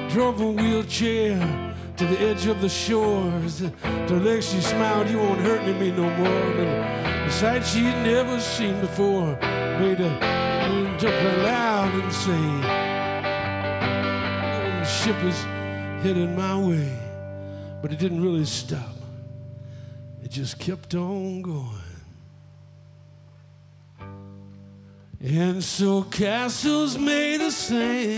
drove a wheelchair to the edge of the shores. To Lexi smiled, you won't hurt me no more. And a sight she'd never seen before made her jump out loud and say, the ship is headed my way. But it didn't really stop. It just kept on going. And so castles made of sand